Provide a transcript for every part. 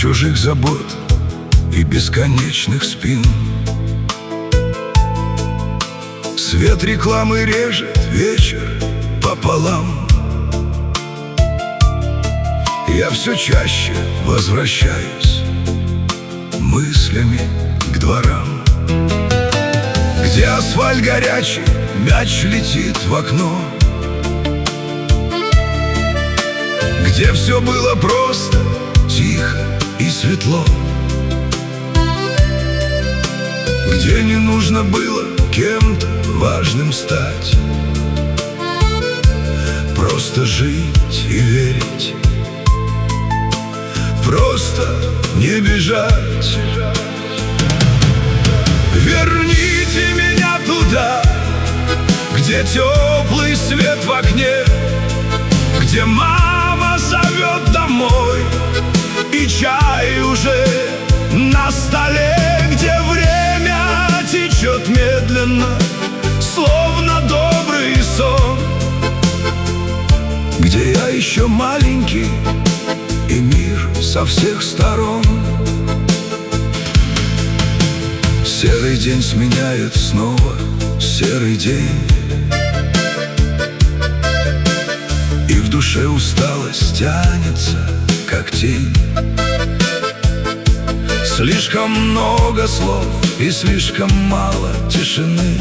чужих забот и бесконечных спин. Свет рекламы режет вечер пополам. Я все чаще возвращаюсь мыслями к дворам, где асфальт горячий, мяч летит в окно, где все было просто, тихо и светло, где не нужно было кем-то важным стать, просто жить и верить, просто не бежать. Верните меня туда, где теплый свет в окне, где мама зовет домой и чай уже на столе, где время течет медленно, словно добрый сон, где я еще маленький и мир со всех сторон. Серый день сменяет снова серый день, и в душе усталость тянется, как тень. Слишком много слов и слишком мало тишины,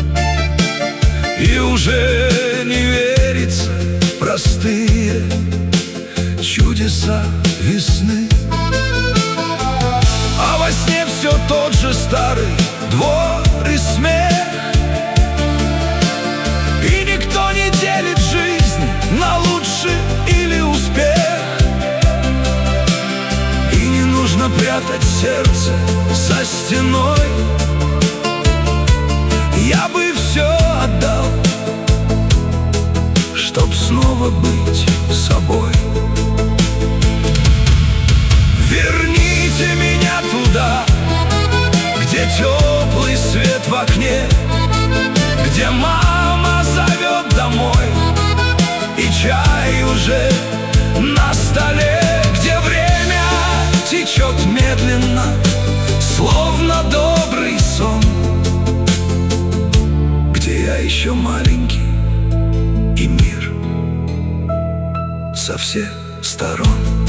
и уже не верится в простые чудеса весны. А во сне все тот же старый двор и смех, и никто не делит жизнь на лучший или успех. И не нужно прятать сердце за стеной. Я бы все отдал, чтоб снова быть собой. Верните меня туда, где теплый свет в окне, где мама зовет домой и чай уже на столе, где время течет медленно, словно добрый сон, где я еще маленький и мир со всех сторон.